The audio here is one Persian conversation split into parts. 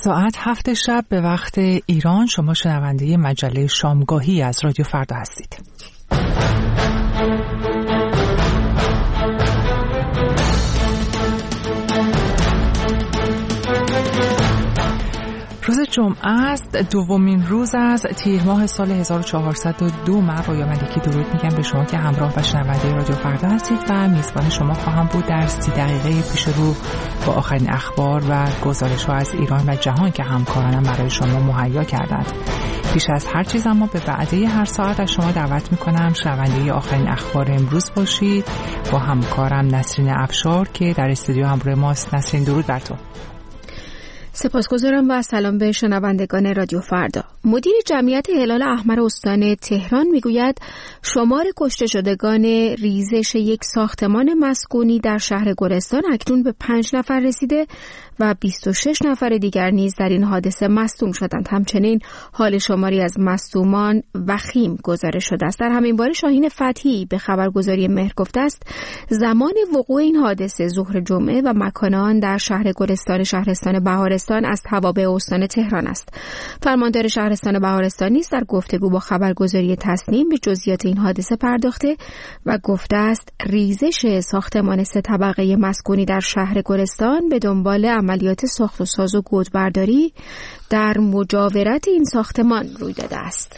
ساعت 7 شب به وقت ایران شما شنونده مجله شامگاهی از رادیو فردا هستید. روز جمعه است، دومین روز از تیر ماه سال 1402. من رویا ملکی درود میگم به شما که همراه و شنونده رادیو فردا هستید و میزبان شما خواهم بود در 30 دقیقه پیش رو با آخرین اخبار و گزارش‌ها از ایران و جهان که همکارانم برای شما مهیا کردند. پیش از هر چیز اما به وعده هر ساعت از شما دعوت میکنم شنونده آخرین اخبار امروز باشید با همکارم نسرین افشار که در استودیو همراه ماست. نسرین درود بر تو. سپاسگزارم و سلام به شنوندگان رادیو فردا. مدیر جمعیت هلال احمر استان تهران میگوید شمار کشته شدگان ریزش یک ساختمان مسکونی در شهر گلستان اکنون به 5 نفر رسیده و 26 نفر دیگر نیز در این حادثه مصدوم شدند. همچنین حال شماری از مصدومان وخیم گزارش شده است. در همین باره شاهین فتحی به خبرگزاری مهر گفته است زمان وقوع این حادثه ظهر جمعه و مکان آن در شهر گلستان شهرستان بهارستان از توابع استان تهران است. فرماندار شهرستان بهارستان نیز در گفتگو با خبرگزاری تصنیم به جزئیات این حادثه پرداخته و گفته است ریزش ساختمان 3 طبقه مسکونی در شهر گلستان به دنبال عملیات ساخت و ساز و گودبرداری در مجاورت این ساختمان روی داده است.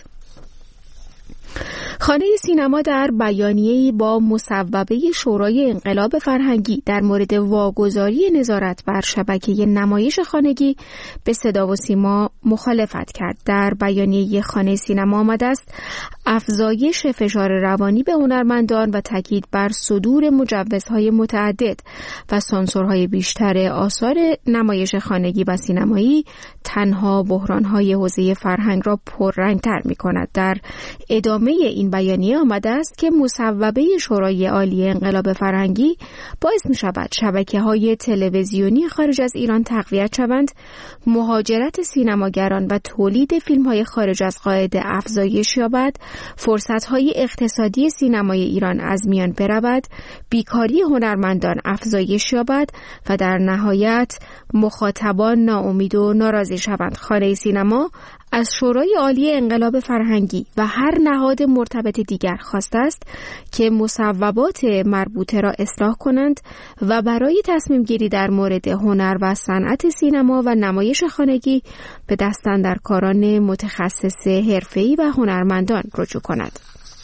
خانه سینما در بیانیه‌ای با مصوبه شورای انقلاب فرهنگی در مورد واگذاری نظارت بر شبکه نمایش خانگی به صدا و سیما مخالفت کرد. در بیانیه خانه سینما آمده است افزایش فشار روانی به هنرمندان و تاکید بر صدور مجوزهای متعدد و سانسورهای بیشتر آثار نمایش خانگی و سینمایی تنها بحران‌های حوزه فرهنگ را پررنگ‌تر می‌کند. در ادامه این بیانیه آمده است که مصوبه شورای عالی انقلاب فرهنگی باعث می‌شود شبکه‌های تلویزیونی خارج از ایران تقویت شوند، مهاجرت سینماگران و تولید فیلم‌های خارج از قاعده افزایش یابد، فرصت‌های اقتصادی سینمای ایران از میان برود، بیکاری هنرمندان افزایش یابد و در نهایت مخاطبان ناامید و ناراضی شوند. خانه سینما از شورای عالی انقلاب فرهنگی و هر نهاد مرتبط دیگر خواسته است که مصوبات مربوطه را اصلاح کنند و برای تصمیم گیری در مورد هنر و صنعت سینما و نمایش خانگی به دستاندرکاران متخصص حرفه‌ای و هنرمندان رجوع کند.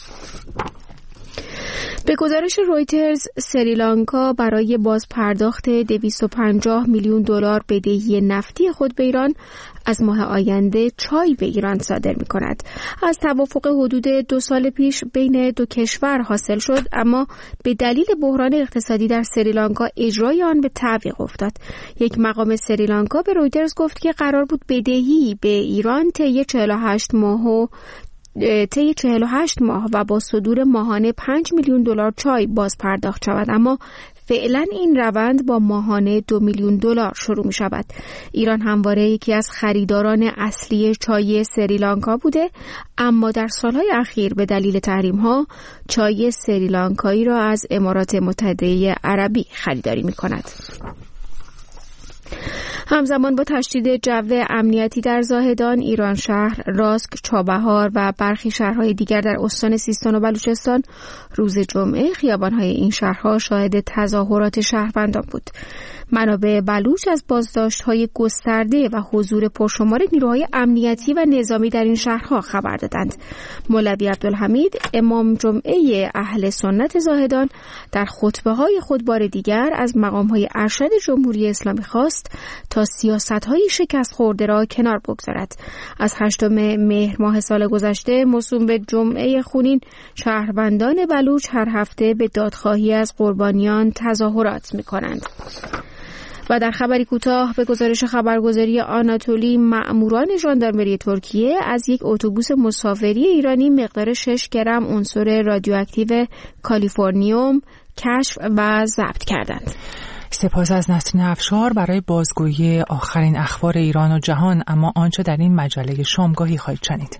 به گزارش رویترز سریلانکا برای بازپرداخت 250 میلیون دلار بدهی نفتی خود به ایران از ماه آینده چای به ایران صادر می کند. از توافق حدود 2 سال پیش بین دو کشور حاصل شد، اما به دلیل بحران اقتصادی در سریلانکا اجرای آن به تعویق افتاد. یک مقام سریلانکا به رویترز گفت که قرار بود بدهی به ایران طی 48 ماه و با صدور ماهانه 5 میلیون دلار چای باز پرداخت شود، اما فعلا این روند با ماهانه 2 میلیون دلار شروع می شود. ایران همواره یکی از خریداران اصلی چای سریلانکا بوده، اما در سالهای اخیر به دلیل تحریم ها چای سریلانکایی را از امارات متحده عربی خریداری می کند. همزمان با تشدید جو امنیتی در زاهدان، ایران شهر، راسک، چابهار و برخی شهرهای دیگر در استان سیستان و بلوچستان روز جمعه خیابان‌های این شهرها شاهد تظاهرات شهروندان بود. منابع بلوچ از بازداشت‌های گسترده و حضور پرشمار نیروهای امنیتی و نظامی در این شهرها خبر دادند. مولوی عبدالحمید امام جمعه اهل سنت زاهدان در خطبه‌های خود بار دیگر از مقام‌های ارشد جمهوری اسلامی خواست تا سیاست‌های شکست خورده را کنار بگذارد. از 8 مهر ماه سال گذشته موسوم به جمعه خونین، شهروندان بلوچ هر هفته به دادخواهی از قربانیان تظاهرات می‌کنند. و در خبری کوتاه به گزارش خبرگزاری آناتولی، مأموران ژاندارمری ترکیه از یک اتوبوس مسافری ایرانی مقدار 6 گرم عنصر رادیواکتیو کالیفرنیوم کشف و ضبط کردند. سپاس از نسرین افشار برای بازگویی آخرین اخبار ایران و جهان. اما آنچه در این مجله شامگاهی خواهید شنید.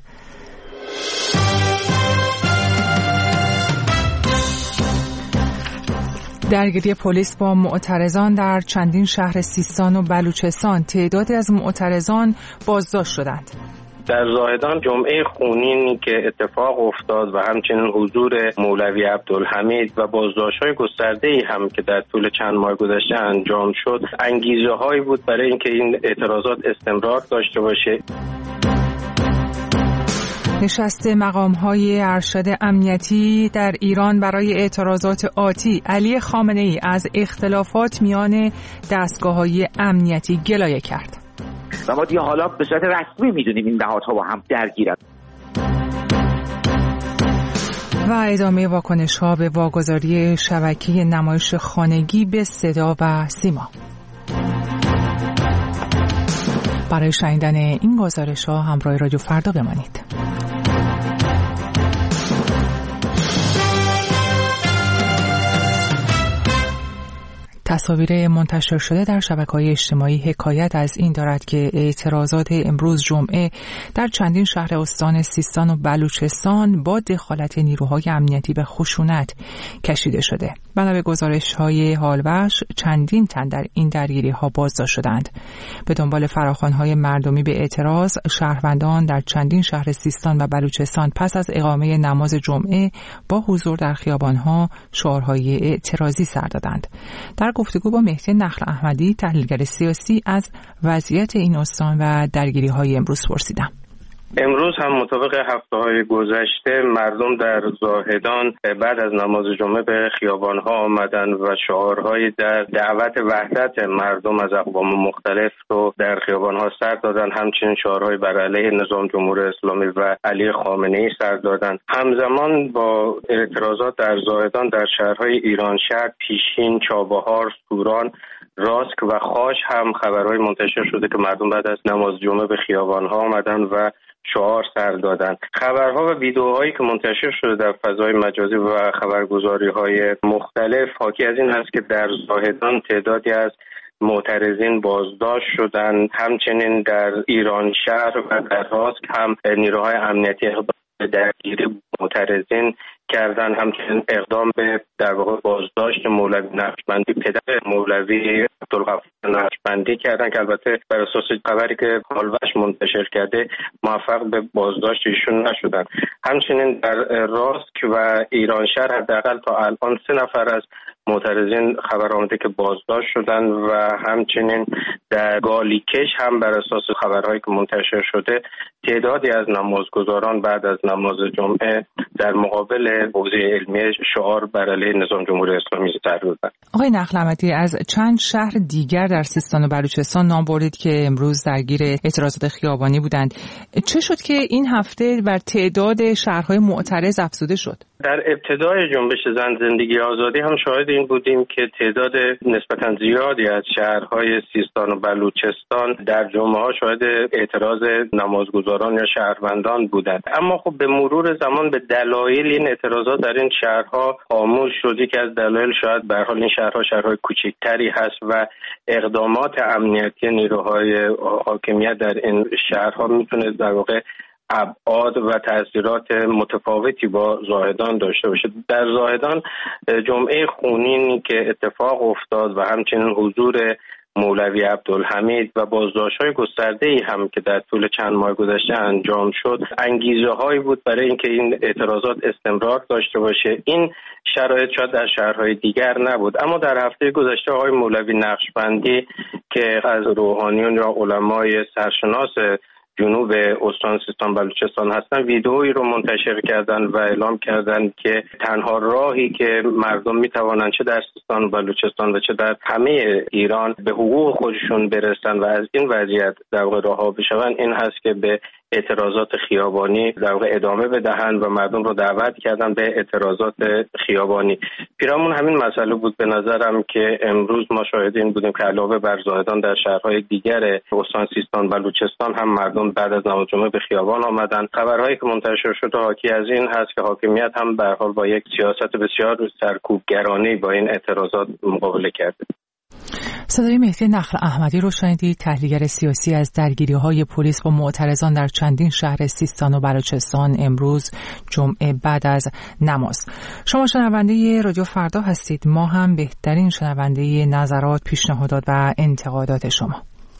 درگیری پلیس با معترضان در چندین شهر سیستان و بلوچستان. تعدادی از معترضان بازداشت شدند. در زاهدان جمعه خونین که اتفاق افتاد و همچنین حضور مولوی عبدالحمید و بازداشت‌های گسترده‌ای هم که در طول چند ماه گذشته انجام شد، انگیزه‌هایی بود برای اینکه این اعتراضات استمرار داشته باشه. نشست مقام‌های ارشد امنیتی در ایران برای اعتراضات آتی. علی خامنه‌ای از اختلافات میان دستگاه‌های امنیتی گلایه کرد. و ما دیگه حالا به صورت رسمی میدونیم این نهادها با هم درگیرند. و ادامه واکنش‌ها به واگذاری شبکه نمایش خانگی به صدا و سیما. برای شنیدن این گزارش‌ها همراه رادیو فردا بمانید. تصاویر منتشر شده در شبکه‌های اجتماعی حکایت از این دارد که اعتراضات امروز جمعه در چندین شهر استان سیستان و بلوچستان با دخالت نیروهای امنیتی به خشونت کشیده شده. بنا به گزارش‌های حالبخش چندین تن در این درگیری‌ها بازداشت شدند. به دنبال فراخوان‌های مردمی به اعتراض، شهروندان در چندین شهر سیستان و بلوچستان پس از اقامه نماز جمعه با حضور در خیابان‌ها شعارهای اعتراضی سر دادند. در گفتگو با مهدی نخل احمدی، تحلیلگر سیاسی، از وضعیت این استان و درگیری‌های امروز پرسیدم. امروز هم مطابق هفته‌های گذشته مردم در زاهدان بعد از نماز جمعه به خیابان‌ها آمدن و شعارهای در دعوت وحدت مردم از اقوام مختلف رو در خیابان‌ها سر دادن. همچنین شعارهای بر علیه نظام جمهوری اسلامی و علی خامنه‌ای سر دادن. همزمان با اعتراضات در زاهدان در شهرهای ایرانشهر، پیشین، چابهار، سوران، راسک و خاش هم خبرهای منتشر شده که مردم بعد از نماز جمعه به خیابان‌ها آمدن و شعار سر دادن. خبرها و ویدیوهایی که منتشر شده در فضای مجازی و خبرگزاری‌های مختلف حاکی از این است که در زاهدان تعدادی از معترضین بازداشت شدند. همچنین در ایرانشهر و در راسک هم نیروهای امنیتی درگیری معترضین کردن. همچنین اقدام به در واقع بازداشت مولوی نقشبندی، پدر مولوی عبدالغفار نقشبندی کردن که البته بر اساس خبری که حالوش منتشر کرده موفق به بازداشت ایشون نشدن. همچنین در راسک و ایرانشهر حداقل تا الان 3 نفر از معترضین خبر آمده که بازداشت شدن و همچنین در گالیکش هم بر اساس خبرهایی که منتشر شده تعدادی از نمازگزاران بعد از نماز جمعه در مقابل حوزه علمی شعار بر علیه نظام جمهوری اسلامی سر دادند. آقای نخل احمدی، از چند شهر دیگر در سیستان و بلوچستان نام بردید که امروز درگیر اعتراضات خیابانی بودند. چه شد که این هفته بر تعداد شهرهای معترض افزوده شد؟ در ابتدای جنبش زن زندگی آزادی هم شاهد این بودیم که تعداد نسبتاً زیادی از شهرهای سیستان و بلوچستان در جمعه‌ها شاهد اعتراض نمازگزاران یا شهروندان بودند. اما خب به مرور زمان به دلایل این اعتراضات در این شهرها خاموش شد. که از دلایل شاید به هر حال این شهرها شهرهای کوچکتری هست و اقدامات امنیتی نیروهای حاکمیت در این شهرها میتونه در واقع ابعاد و تأثیرات متفاوتی با زاهدان داشته باشه. در زاهدان جمعه خونین که اتفاق افتاد و همچنین حضور مولوی عبدالحمید و بازداشت‌های گسترده‌ای هم که در طول چند ماه گذشته انجام شد، انگیزه‌هایی بود برای اینکه این اعتراضات استمرار داشته باشه. این شرایط شاید در شهرهای دیگر نبود، اما در هفته گذشته آقای مولوی نقشبندی که از روحانیون یا علمای سرشناس جنوب استان سیستان بلوچستان هستن، ویدئویی رو منتشر کردن و اعلام کردن که تنها راهی که مردم میتوانند چه در سیستان و بلوچستان و چه در همه ایران به حقوق خودشون برسن و از این وضعیت در واقع رها بشون این هست که به اعتراضات خیابانی در واقع ادامه بدهند و مردم رو دعوت کردن به اعتراضات خیابانی. پیرامون همین مسئله بود به نظرم که امروز ما شاهد این بودیم که علاوه بر زاهدان در شهرهای دیگر استان سیستان بلوچستان هم مردم بعد از نماز جمعه به خیابان آمدن. خبرهایی که منتشر شده حاکی از این هست که حاکمیت هم به هر حال با یک سیاست بسیار سرکوبگرانه با این اعتراضات مقابله کرده. صدای مهدی نخل احمدی رو شنیدید، تحلیلگر سیاسی از درگیری‌های پلیس با معترضان در چندین شهر سیستان و بلوچستان امروز جمعه بعد از نماز. شما شنونده رادیو فردا هستید، ما هم بهترین شنونده نظرات، پیشنهادات و انتقادات شما.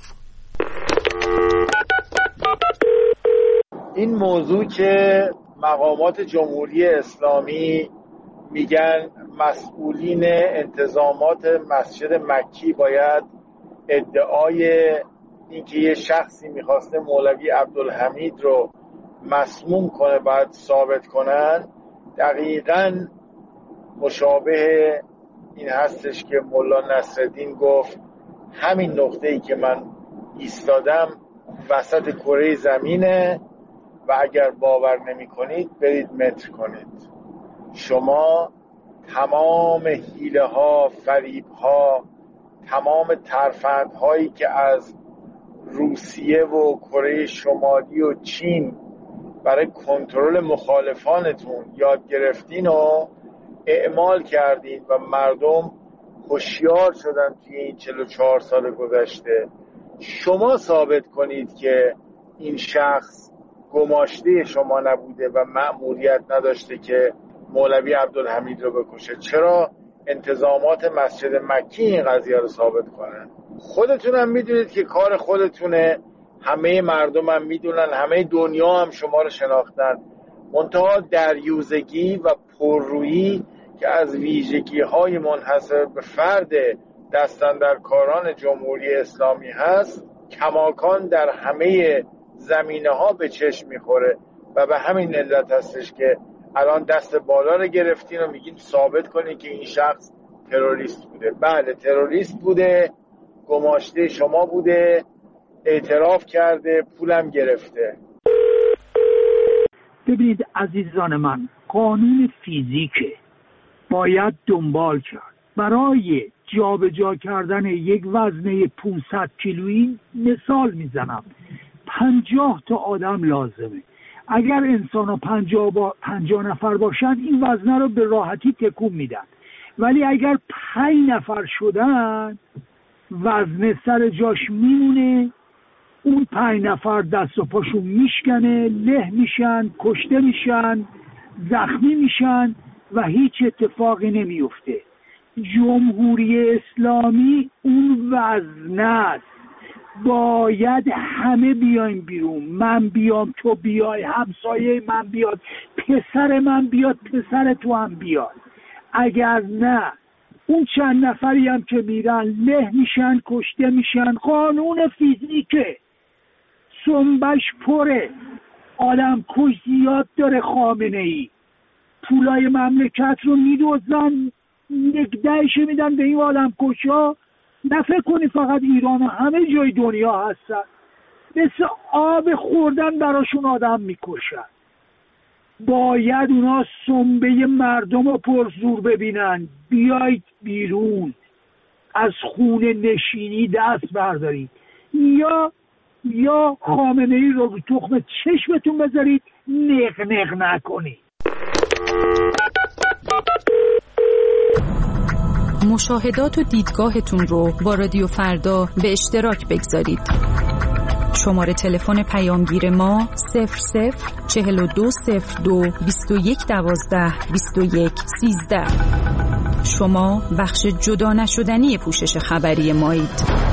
این موضوع که مقامات جمهوری اسلامی میگن مسئولین انتظامات مسجد مکی باید ادعای اینکه یه شخصی میخواسته مولوی عبدالحمید رو مسموم کنه باید ثابت کنن، دقیقاً مشابه این هستش که مولا نصرالدین گفت همین نقطه‌ای که من ایستادم وسط کره زمینه و اگر باور نمی کنید برید متر کنید. شما تمام حیله ها، فریب ها، تمام ترفند هایی که از روسیه و کره شمالی و چین برای کنترل مخالفانتون یاد گرفتین و اعمال کردین و مردم هوشیار شدن توی این 44 سال گذشته. شما ثابت کنید که این شخص گماشته شما نبوده و مأموریت نداشته که مولوی عبدالحمید رو بکشه. چرا انتظامات مسجد مکی این قضیه رو ثابت کنن؟ خودتون هم میدونید که کار خودتونه، همه مردم هم میدونن، همه دنیا هم شما رو شناختن. منتها دریوزگی و پررویی که از ویژگی‌های منحصر به فرد دستاندرکاران جمهوری اسلامی هست کماکان در همه زمینه‌ها به چشم میخوره و به همین علت هستش که الان دست بالا رو گرفتین و میگین ثابت کنین که این شخص تروریست بوده. بله تروریست بوده، گماشته شما بوده، اعتراف کرده، پولم گرفته. ببینید عزیزان من، قانون فیزیکه باید دنبال کرد. برای جابجا کردن یک وزنه 500 کیلویی مثال میزنم 50 تا آدم لازمه. اگر انسان ها 50 نفر باشن این وزنه رو به راحتی تکون میدن، ولی اگر 5 نفر شدن وزنه سر جاش میمونه، اون 5 نفر دست و پاشون میشکنه، له میشن، کشته میشن، زخمی میشن و هیچ اتفاقی نمیفته. جمهوری اسلامی اون وزنه است. باید همه بیایم بیرون، من بیام، تو بیای، همسایه من بیاد، پسر من بیاد، پسر تو هم بیاد. اگر نه اون چند نفری هم که میرن له میشن، کشته میشن. قانون فیزیکه، سنبش پره، آدم کش زیاد داره خامنه ای. پولای مملکت رو میدوزن، نگدهش میدن به این آدم کشا. نه فکر کنی فقط ایران و همه جای دنیا هستن، مثل آب خوردن براشون آدم میکشن. باید اونا سنبه مردم رو پرزور ببینن. بیایید بیرون، از خون نشینی دست بردارید، یا خامنه ای رو تخم چشمتون بذارید، نق نق نکنید. مشاهدات و دیدگاهتون رو با رادیو فردا به اشتراک بگذارید. شماره تلفن پیامگیر ما 00420221122113. شما بخش جدا نشدنی پوشش خبری مایید.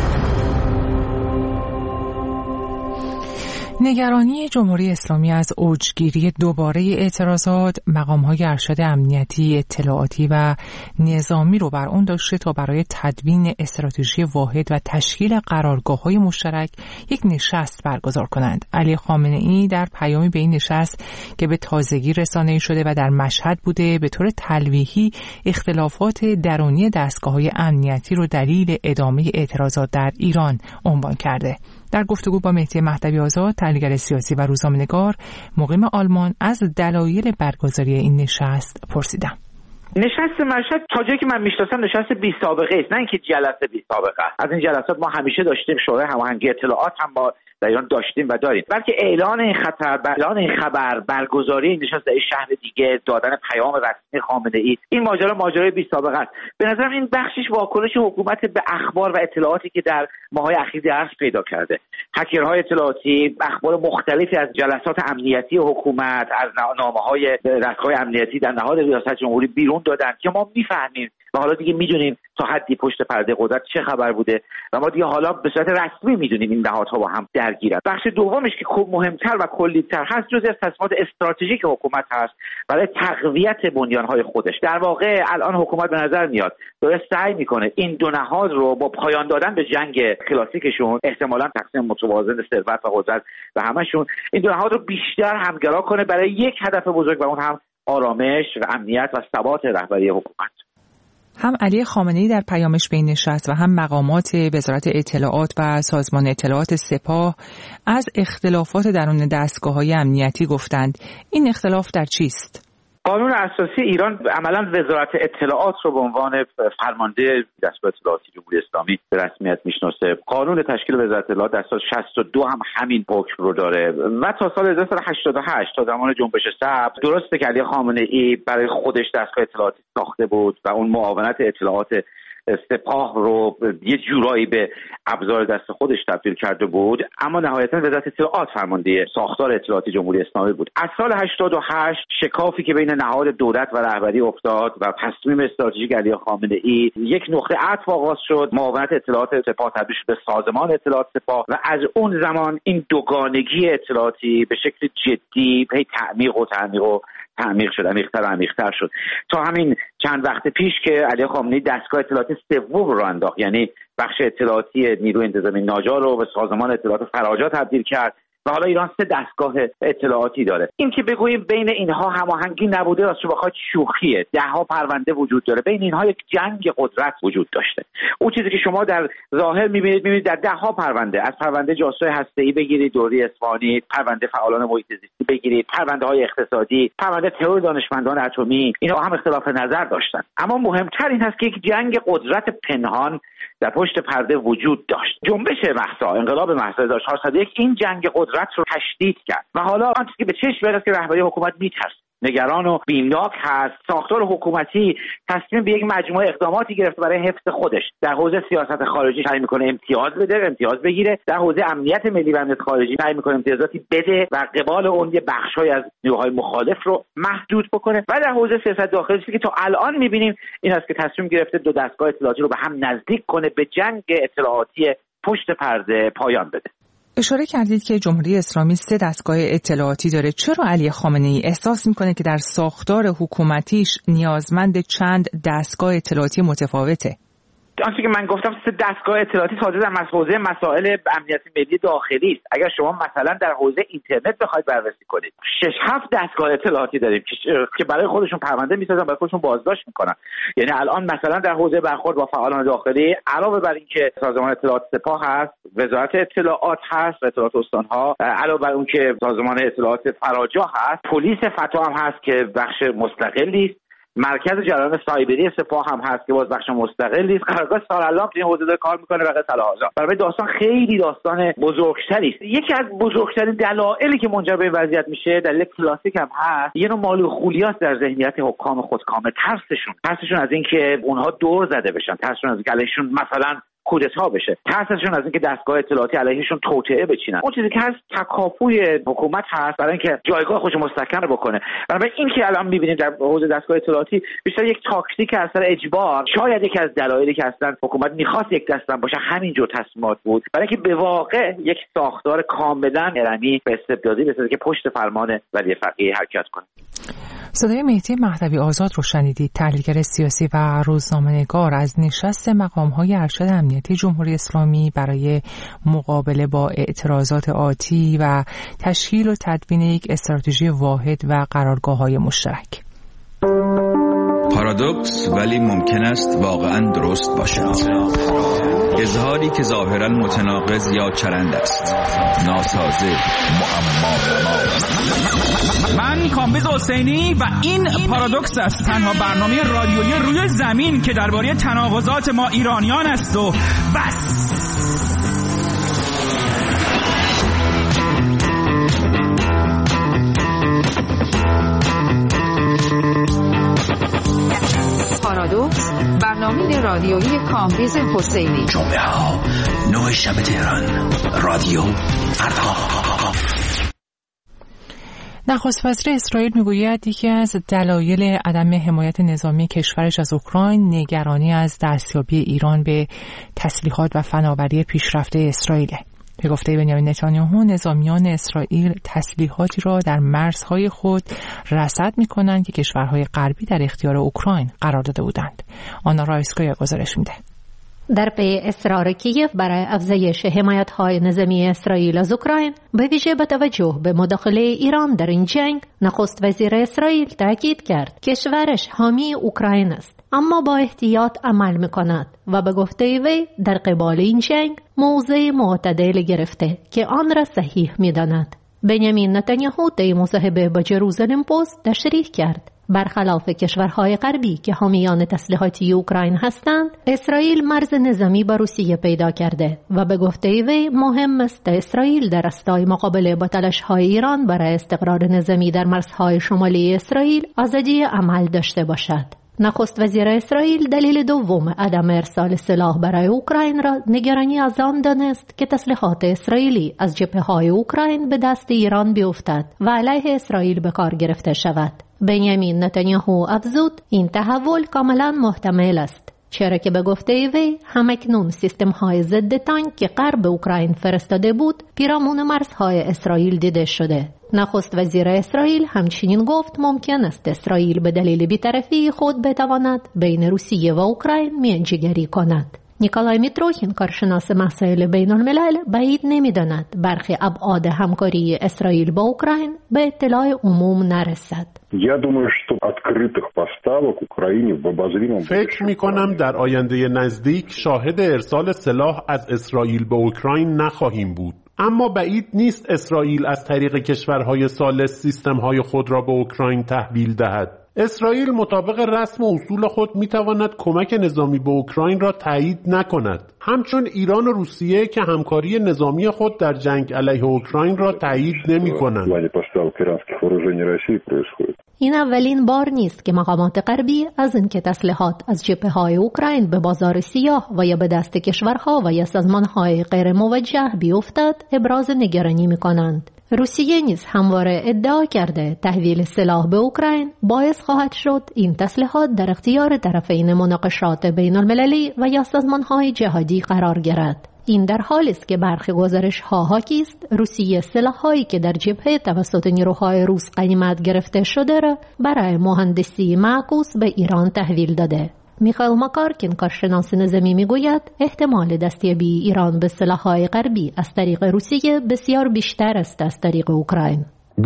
نگرانی جمهوری اسلامی از اوجگیری دوباره اعتراضات، مقام‌های ارشد امنیتی، اطلاعاتی و نظامی رو بر اون داشته تا برای تدوین استراتژی واحد و تشکیل قرارگاه‌های مشترک یک نشست برگزار کنند. علی خامنه‌ای در پیامی به این نشست که به تازگی رسانه‌ای شده و در مشهد بوده، به طور تلویحی اختلافات درونی دستگاه‌های امنیتی رو دلیل ادامه اعتراضات در ایران عنوان کرده. در گفتگو با مهدی مهدوی آزاد، تحلیلگر سیاسی و روزنامه‌نگار مقیم آلمان، از دلایل برگزاری این نشست پرسیدم. نشست مشهد تا جایی که من میشناسم نشست بی سابقه است، نه اینکه جلسه بی سابقه است. از این جلسات ما همیشه داشتیم، شورای هماهنگی اطلاعات هم ما در ایران داشتیم و داریم، بلکه اعلان این خبر، برگزاری این نشست در شهر دیگه، دادن پیام رسمی خامنه‌ای، این ماجرای بی سابقه است. به نظرم این بخشش واکنش حکومت به اخبار و اطلاعاتی که در ماه‌های اخیر درس پیدا کرده. هکرهای اطلاعاتی اخبار مختلفی از جلسات امنیتی حکومت، از نامه‌های دستگاه امنیتی در نهاد ریاست جمهوری بیرون دادن که ما میفهمیم و حالا دیگه میدونیم تا حدی پشت پرده قدرت چه خبر بوده و ما دیگه حالا به صورت رسمی میدونیم این نهادها با هم درگیرن. بخش دومش که خوب مهمتر و کلی‌تر هست، جزء از تصمیمات استراتژیک حکومت هست برای تقویت بنیان‌های خودش. در واقع الان حکومت به نظر میاد داره سعی میکنه این دو نهاد رو با پایان دادن به جنگ کلاسیکشون، احتمالاً تقسیم متوازن ثروت و قدرت و همشون، این دو نهاد رو بیشتر همگرا کنه برای یک هدف بزرگ و اون هم آرامش و امنیت و ثبات رهبری حکومت. هم علی خامنه‌ای در پیامش به این نشست و هم مقامات وزارت اطلاعات و سازمان اطلاعات سپاه از اختلافات درون دستگاه‌های امنیتی گفتند. این اختلاف در چیست؟ قانون اساسی ایران عملاً وزارت اطلاعات رو به عنوان فرمانده دستگاه اطلاعاتی جمهوری اسلامی به رسمیت میشناسه. قانون تشکیل وزارت اطلاعات در سال 62 هم همین حکم رو داره و تا سال 1988 تا زمان جنبش سبز، درسته که علی خامنه‌ای برای خودش دستگاه اطلاعاتی ساخته بود و اون معاونت اطلاعات سپاه رو یه جورایی به ابزار دست خودش تبدیل کرده بود، اما نهایتا وزارت اطلاعات فرمانده ساختار اطلاعاتی جمهوری اسلامی بود. از سال 88 شکافی که بین نهاد دولت و رهبری افتاد و تصمیم استراتژیک علی خامنه‌ای، یک نقطه عطف آغاز شد، معاونت اطلاعات سپاه تبدیل شد به سازمان اطلاعات سپاه و از اون زمان این دوگانگی اطلاعاتی به شکل جدی پی تعمیق شد، عمیق‌تر شد تا همین چند وقت پیش که علی خامنه‌ای دستگاه اطلاعاتی سوم رو انداخت، یعنی بخش اطلاعاتی نیروی انتظامی ناجا رو به سازمان اطلاعات فراجا تبدیل کرد و حالا ایران 3 دستگاه اطلاعاتی داره. این که بگوییم بین اینها هماهنگی نبوده راستش بخواد شوخیه. 10 پرونده وجود داره، بین اینها یک جنگ قدرت وجود داشته. اون چیزی که شما در ظاهر می‌بینید در 10 پرونده، از پرونده جاسوسی هسته‌ای بگیرید، دوری اصفهانی، پرونده فعالان محیط زیستی بگیرید، پرونده‌های اقتصادی، پرونده ترور دانشمندان اتمی، اینا هم اختلاف نظر داشتن. اما مهمتر این هست که یک جنگ قدرت پنهان در پشت پرده وجود داشت. جنبش مهسا، انقلاب مهسا 1401 این جنگ قدرت رو تشدید کرد و حالا آن چیزی که به چشم میاد که رهبری حکومت میترسه، نگران و بیمناک هست. ساختار حکومتی تصمیم به یک مجموعه اقداماتی گرفته برای حفظ خودش. در حوزه سیاست خارجی سعی میکنه امتیاز بگیره، در حوزه امنیت ملی و امنیت خارجی سعی میکنه امتیازاتی بده و قبال اون یه بخشای از نیروهای مخالف رو محدود بکنه و در حوزه سیاست داخلی که تا الان میبینیم این است که تصمیم گرفته 2 دستگاه اطلاعاتی رو به هم نزدیک کنه، به جنگ اطلاعاتی پشت پرده پایان بده. اشاره کردید که جمهوری اسلامی 3 دستگاه اطلاعاتی داره. چرا علی خامنه‌ای احساس میکنه که در ساختار حکومتیش نیازمند چند دستگاه اطلاعاتی متفاوته؟ آنچه که من گفتم 3 دستگاه اطلاعاتی تازه در حوزه مسائل امنیت ملی داخلی است. اگر شما مثلا در حوزه اینترنت بخواید بررسی کنید، 6-7 دستگاه اطلاعاتی داریم که برای خودشون پرونده میسازن، برای خودشون بازداشت میکنن. یعنی الان مثلا در حوزه برخورد با فعالان داخلی، علاوه بر اینکه سازمان اطلاعات سپاه هست، وزارت اطلاعات هست، اطلاعات استانها، علاوه بر اون که سازمان اطلاعات فراجا هست، پلیس فتا هم هست که بخش مستقلی است، مرکز جریان سایبری سپاه هم هست که باز بخش مستقلی است، قرارگاه سارالام که این حوزه داره کار میکنه و غیره. برای داستان خیلی داستان بزرگتری است. یکی از بزرگترین دلایلی که منجر به این وضعیت میشه، دلیل کلاسیک هم هست، یه نوع مالو خولیاست در ذهنیت حکام خودکامه. ترسشون از اینکه اونها دور زده بشن، ترسشون از اینکه علیشون مثلا کودتا بشه، ترسشون از اینکه دستگاه اطلاعاتی علیهشون توطئه بچینن. اون چیزی که هست تکاپوی حکومت هست برای اینکه جایگاه خودش مستحکم بکنه. برای این که الان می‌بینیم در حوزه دستگاه اطلاعاتی بیشتر یک تاکتیک اثر اجبار، شاید یکی از دلایلی که اصلا حکومت می‌خواست یک دستم باشه همین جور تصمیمات بود، برای اینکه به واقع یک ساختار کاملا ارمی به استبدادی بسازه که پشت فرمان ولی فقیه حرکت کنه. صدای مهدی مهدوی آزاد رو شنیدید، تحلیلگر سیاسی و روزنامه‌نگار، از نشست مقام‌های ارشد امنیتی جمهوری اسلامی برای مقابله با اعتراضات آتی و تشکیل و تدوین یک استراتژی واحد و قرارگاه‌های مشترک. پارادوکس ولی ممکن است واقعا درست باشد. اظهاری که ظاهرا متناقض یا چرند است، ناسازه، معما. من کامبیز حسینی و این پارادوکس است، تنها برنامه رادیویی روی زمین که درباره تناقضات ما ایرانیان است و بس. پارادوکس، برنامه رادیویی کامبیز حسینی. جمعه ها 9 شب تهران، رادیو فردا. نخست وزیر اسرائیل میگوید یکی از دلایل عدم حمایت نظامی کشورش از اوکراین نگرانی از دستیابی ایران به تسلیحات و فناوری پیشرفته اسرائیل. به گفته بنیامین نتانیاهو، نظامیان اسرائیل تسلیحاتی را در مرزهای خود رصد می‌کنند که کشورهای غربی در اختیار اوکراین قرار داده بودند. آنا رایسکایا گزارش میده. در پی اصرار کیف برای افزایش حمایت‌های نظامی اسرائیل از اوکراین، به ویژه با توجه به مداخله ایران در این جنگ، نخست وزیر اسرائیل تاکید کرد کشورش حامی اوکراین است، اما با احتیاط عمل می‌کند و به گفته وی در قبال این جنگ موضع معتدل گرفته که آن را صحیح می‌داند. بنیامین نتانیاهو طی مصاحبه با جروزالم پست تشریح کرد برخلاف کشورهای غربی که حامیان تسلیحاتی اوکراین هستند، اسرائیل مرز نظامی با روسیه پیدا کرده و به گفته وی مهم است اسرائیل در راستای مقابله با تلاش‌های ایران برای استقرار نظامی در مرزهای شمالی اسرائیل آزادی عمل داشته باشد. نخست وزیر اسرائیل دلیل دوم عدم ارسال سلاح برای اوکراین را نگرانی از آن دانست که تسلیحات اسرائیلی از جبهه‌های اوکراین به دست ایران بیفتد و علیه اسرائیل به کار گرفته شود. بنیامین نتانیاهو افزود این تحول کاملا محتمل است، چرا که به گفته وی همکنون سیستم‌های ضد تانک که غرب اوکراین فرستاده بود پیرامون مرزهای اسرائیل دیده شده. نخست وزیر اسرائیل همچنین گفت ممکن است اسرائیل به دلیل بی‌طرفی خود بتواند بین روسیه و اوکراین میانجیگری کند. نیکولای میتروخین، کارشناس مسائل بین الملل، بعید نمی‌داند برخی ابعاد همکاری اسرائیل با اوکراین به اطلاع عموم نرسد. فکر می‌کنم در آینده نزدیک شاهد ارسال سلاح از اسرائیل به اوکراین نخواهیم بود. اما بعید نیست اسرائیل از طریق کشورهای ثالث سیستم‌های خود را به اوکراین تحویل دهد. اسرائیل مطابق رسم و اصول خود می‌تواند کمک نظامی به اوکراین را تایید نکند، همچون ایران و روسیه که همکاری نظامی خود در جنگ علیه اوکراین را تایید نمی‌کنند. این اولین بار نیست که مقامات غربی از اینکه تسلیحات از جبهه‌های اوکراین به بازار سیاه و یا به دست کشورها و یا سازمان‌های غیر موجه بیفتد ابراز نگرانی می‌کنند. روسیه نیز همواره ادعا کرده تحویل سلاح به اوکراین باعث خواهد شد این تسلیحات در اختیار طرفین مناقشات بین المللی و یا سازمان‌های جهادی قرار گیرد. این در حالی است که برخی گزارش‌ها حاکی است روسیه سلاح‌هایی که در جبهه توسط نیروهای روس غنیمت گرفته شده را برای مهندسی معکوس به ایران تحویل داده. میخائیل ماکارکین، کارشناس نظامی، میگوید احتمال دستیابی ایران به سلاح‌های غربی از طریق روسیه بسیار بیشتر است از طریق اوکراین.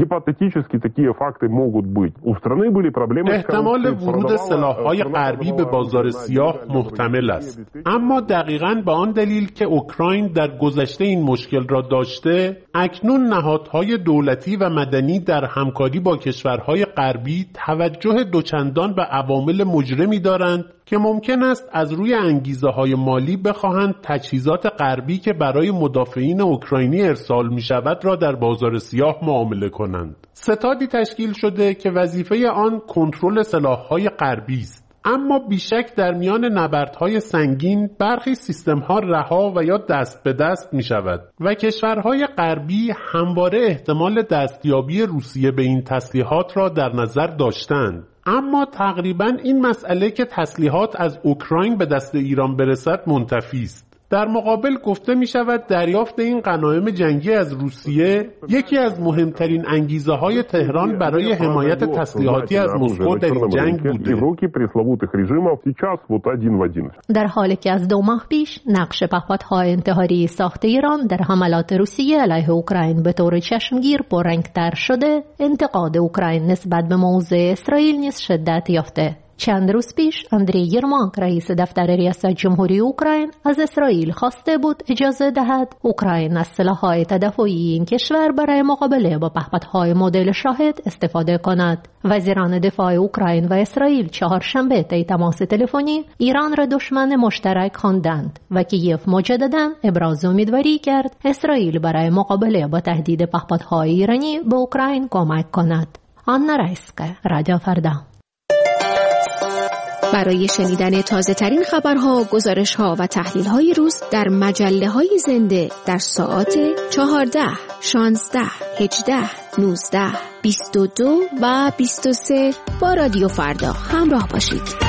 احتمال ورود سلاح‌های غربی به بازار سیاه محتمل است، اما دقیقاً به آن دلیل که اوکراین در گذشته این مشکل را داشته، اکنون نهادهای دولتی و مدنی در همکاری با کشورهای غربی توجه دوچندان به عوامل مجرمی دارند که ممکن است از روی انگیزه‌های مالی بخواهند تجهیزات غربی که برای مدافعین اوکراینی ارسال می‌شود را در بازار سیاه معامله کنند. ستادی تشکیل شده که وظیفه آن کنترل سلاح‌های غربی است، اما بیشک در میان نبردهای سنگین برخی سیستم‌ها رها و یا دست به دست می‌شود و کشورهای غربی همواره احتمال دستیابی روسیه به این تسلیحات را در نظر داشتند. اما تقریباً این مسئله که تسلیحات از اوکراین به دست ایران برسد منتفی است. در مقابل گفته می شود دریافت این غنایم جنگی از روسیه یکی از مهمترین انگیزه‌های تهران برای حمایت تسلیحاتی از مسکو در این جنگ بوده. در حالی که از 2 ماه پیش نقش پهپادهای انتحاری ساخت ایران در حملات روسیه علیه اوکراین به طور چشمگیر پررنگ‌تر شده، انتقاد اوکراین نسبت به موضع اسرائیل نیز شدت یافته. چند روز پیش اندری یرماک رئیس دفتر ریاست جمهوری اوکراین از اسرائیل خواسته بود اجازه دهد اوکراین از سلاح‌های تدافعی این کشور برای مقابله با پهپادهای مدل شاهد استفاده کند. وزیران دفاع اوکراین و اسرائیل چهارشنبه طی تماس تلفنی ایران را دشمن مشترک خواندند و کیف مجدداً ابراز امیدواری کرد اسرائیل برای مقابله با تهدید پهپادهای ایرانی به اوکراین کمک کند. آنا رایسکا، رادیو فردا. برای شنیدن تازه ترین خبرها، گزارش‌ها و تحلیل‌های روز در مجله‌های زنده در ساعات 14، 16، 18، 19، 22 و 23 با رادیو فردا همراه باشید.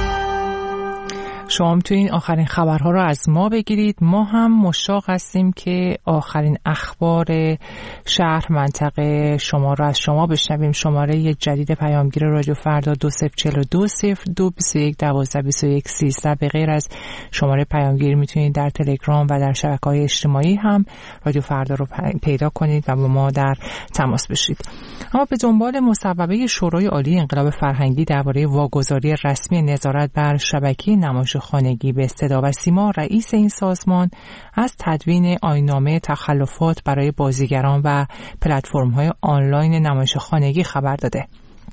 شما میتونید آخرین خبرها رو از ما بگیرید. ما هم مشتاق هستیم که آخرین اخبار شهر منطقه شما رو از شما بشنویم. شماره جدید پیامگیر رادیو فردا 20420221122113. به غیر از شماره پیامگیر میتونید در تلگرام و در شبکه‌های اجتماعی هم رادیو فردا رو پیدا کنید و با ما در تماس بشید. اما به دنبال مصوبه شورای عالی انقلاب فرهنگی درباره واگذاری رسمی نظارت بر شبکه نمایش خانگی به صدا و سیما، رئیس این سازمان از تدوین آیین‌نامه تخلفات برای بازیگران و پلتفرم‌های آنلاین نمایش خانگی خبر داده.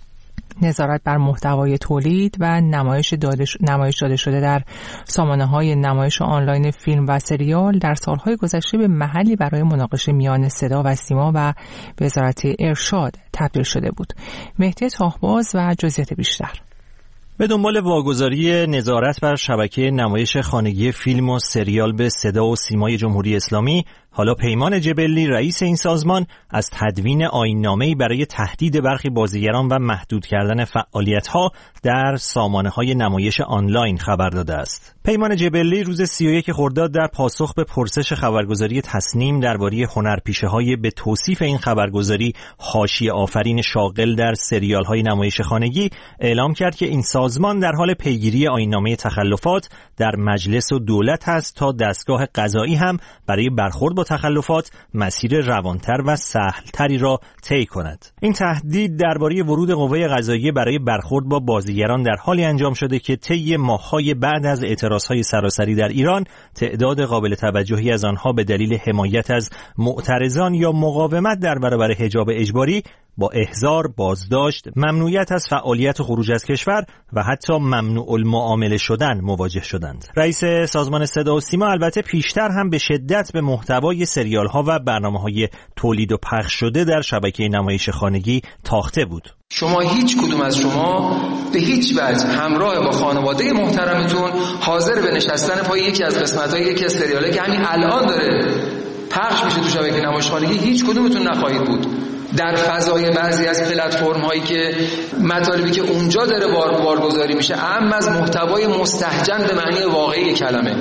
نظارت بر محتوای تولید و نمایش داده شده در سامانه‌های نمایش آنلاین فیلم و سریال در سالهای گذشته به محلی برای مناقشه میان صدا و سیما و وزارت ارشاد تبدیل شده بود. مهدی تاهباز و جزئیات بیشتر. به دنبال واگذاری نظارت بر شبکه نمایش خانگی فیلم و سریال به صدا و سیمای جمهوری اسلامی، حالا پیمان جبلی رئیس این سازمان از تدوین آیین‌نامه‌ای برای تهدید برخی بازیگران و محدود کردن فعالیت‌ها در سامانه‌های نمایش آنلاین خبر داده است. پیمان جبلی روز 31 خرداد در پاسخ به پرسش خبرگزاری تصنیم درباره هنرپیشه‌های به توصیف این خبرگزاری حاشیه آفرین شاغل در سریال‌های نمایش خانگی اعلام کرد که این سازمان در حال پیگیری آیین‌نامه تخلفات در مجلس و دولت است تا دستگاه قضایی هم برای برخورد با تخلفات مسیر روانتر و سهلتری را طی کند. این تهدید درباره ورود قوه قضاییه برای برخورد با بازیگران در حالی انجام شده که طی ماه‌های بعد از اعتراضهای سراسری در ایران تعداد قابل توجهی از آنها به دلیل حمایت از معترضان یا مقاومت در برابر حجاب اجباری با احضار، بازداشت، ممنوعیت از فعالیت و خروج از کشور و حتی ممنوع المعامله شدن مواجه شدند. رئیس سازمان صدا و سیما البته پیشتر هم به شدت به محتوای سریال‌ها و برنامه‌های تولید و پخش شده در شبکه نمایش خانگی تاخته بود. شما هیچ کدوم از شما به هیچ وجه همراه با خانواده محترمتون حاضر به نشستن پای یکی از قسمت‌های یکی از سریالی که همین الان داره پخش میشه تو شبکه نمایش خانگی هیچ کدومتون نخواهید بود. در فضای بعضی از پلتفرم هایی که مطالبی که اونجا داره بارگذاری میشه اما از محتوای مستهجن به معنی واقعی کلمه،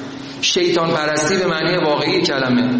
شیطان پرستی به معنی واقعی کلمه،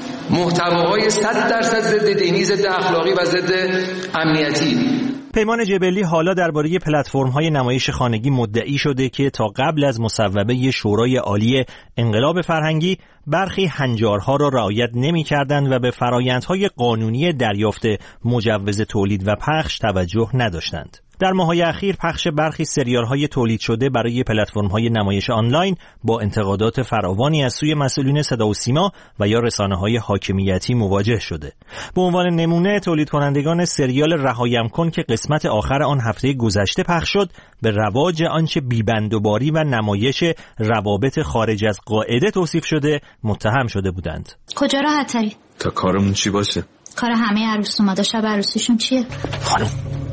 محتواهای 100% ضد دینی، ضد اخلاقی و ضد امنیتی. پیمان جبلی حالا درباره پلتفرم‌های نمایش خانگی مدعی شده که تا قبل از مصوبه شورای عالی انقلاب فرهنگی برخی هنجارها را رعایت نمی‌کردند و به فرآیندهای قانونی دریافت مجوز تولید و پخش توجه نداشتند. در ماه‌های اخیر پخش برخی سریال‌های تولید شده برای پلتفرم‌های نمایش آنلاین با انتقادات فراوانی از سوی مسئولین صدا و سیما و یا رسانه‌های حاکمیتی مواجه شده. به عنوان نمونه تولید کنندگان سریال رهایم کن که قسمت آخر آن هفته گذشته پخش شد به رواج آنچه بی‌بندوباری و نمایش روابط خارج از قاعده توصیف شده متهم شده بودند. کجا راحت تری؟ تا کارمون چی باشه؟ کار همه عروس اومده شب عروسیشون چیه؟ خانم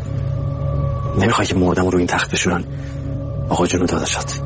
نمیخوای که مردم رو این تخت بشورن آقا جونو داداشات؟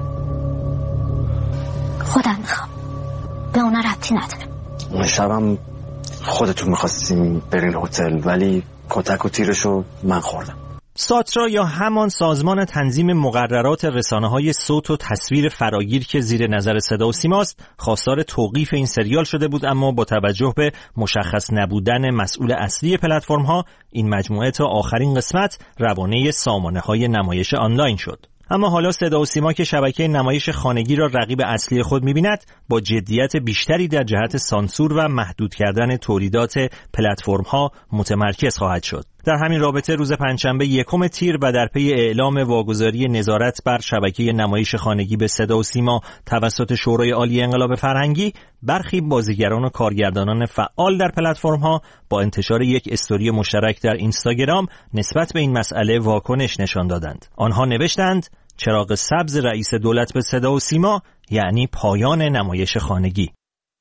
خودم میخوام، به اونا ربطی نداره. اون شبم خودتون میخواستیم برین هتل ولی کتک و تیرشو من خوردم. ساترا یا همان سازمان تنظیم مقررات رسانه‌های صوت و تصویر فراگیر که زیر نظر صدا و سیماست خواستار توقیف این سریال شده بود، اما با توجه به مشخص نبودن مسئول اصلی پلتفرم‌ها این مجموعه تا آخرین قسمت روانه سامانه‌های نمایش آنلاین شد. اما حالا صدا و سیما که شبکه نمایش خانگی را رقیب اصلی خود می‌بیند با جدیت بیشتری در جهت سانسور و محدود کردن تولیدات پلتفرم‌ها متمرکز خواهد شد. در همین رابطه روز پنجشنبه 1 تیر و در پی اعلام واگذاری نظارت بر شبکه نمایش خانگی به صدا و سیما توسط شورای عالی انقلاب فرهنگی، برخی بازیگران و کارگردانان فعال در پلتفرم‌ها با انتشار یک استوری مشترک در اینستاگرام نسبت به این مسئله واکنش نشان دادند. آنها نوشتند چراغ سبز رئیس دولت به صدا و سیما یعنی پایان نمایش خانگی.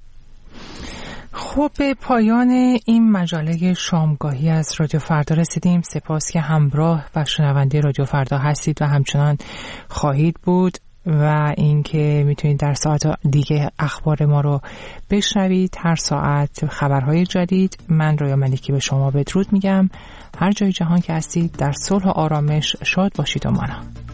خب به پایان این مجله شامگاهی از رادیو فردا رسیدیم. سپاس که همراه و شنونده رادیو فردا هستید و همچنان خواهید بود و اینکه میتونید در ساعت دیگه اخبار ما رو بشنوید. هر ساعت خبرهای جدید. من رویا ملکی به شما بدرود میگم. هر جای جهان که هستید در صلح و آرامش شاد باشید و مانا.